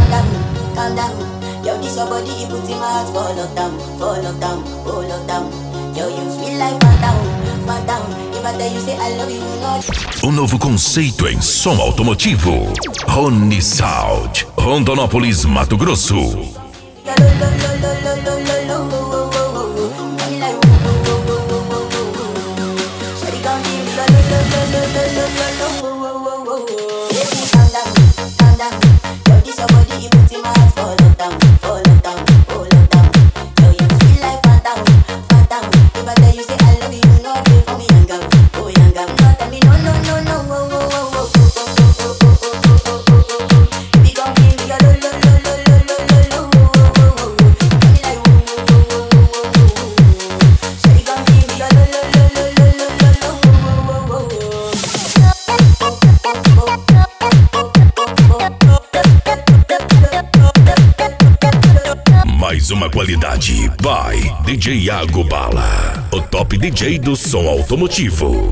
calm down. Yo, this your body, it puts in my heart for lockdown, oh lockdown. Yo, you sweet life, phantom, phantom. If I tell you say I love you, not. Um novo conceito em som automotivo. Rony Sound, Rondonópolis, Mato Grosso. Mais uma qualidade by DJ Iago Bala, o top DJ do som automotivo.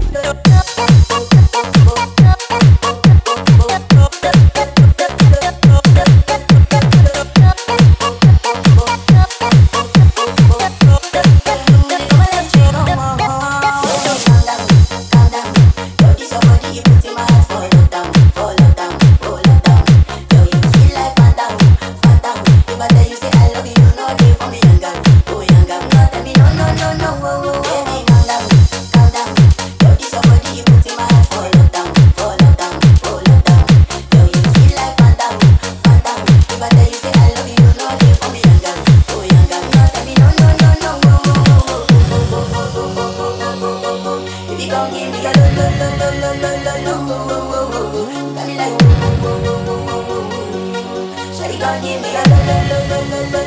Shawty gon' give me a lo lo lo lo lo lo.